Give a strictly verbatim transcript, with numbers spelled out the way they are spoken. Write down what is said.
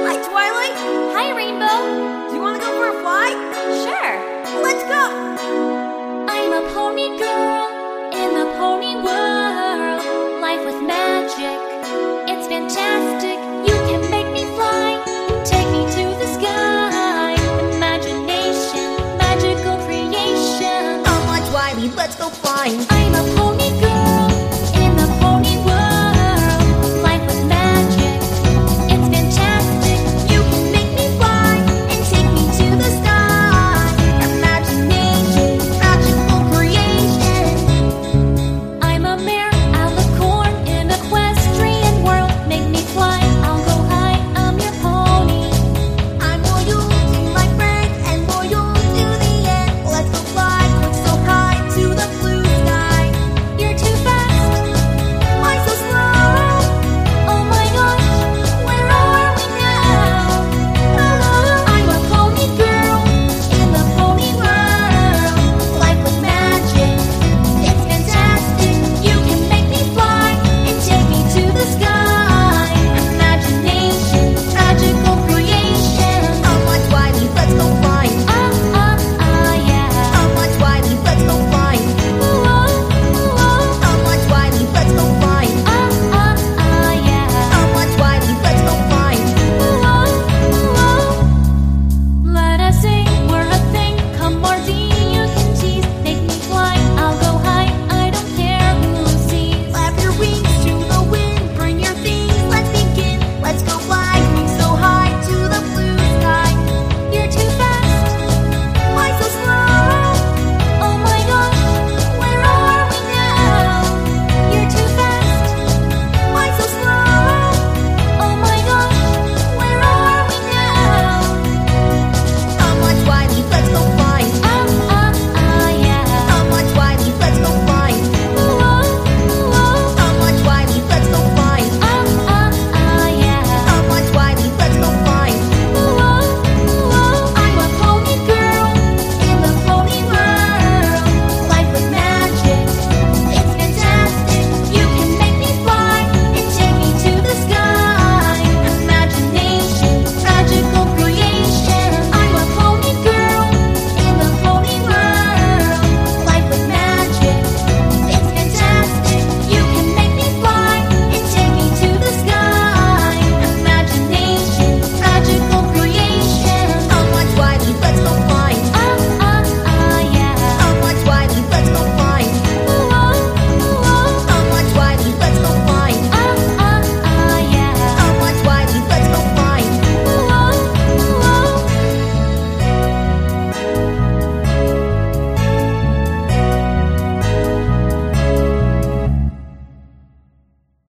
Hi, Twilight. Hi, Rainbow. Do you want to go for a fly? Sure. Let's go. I'm a pony girl in the pony world. Life with magic, it's fantastic. You can make me fly, take me to the sky. Imagination, magical creation. Come on, Twilight, let's go flying. I'm a pony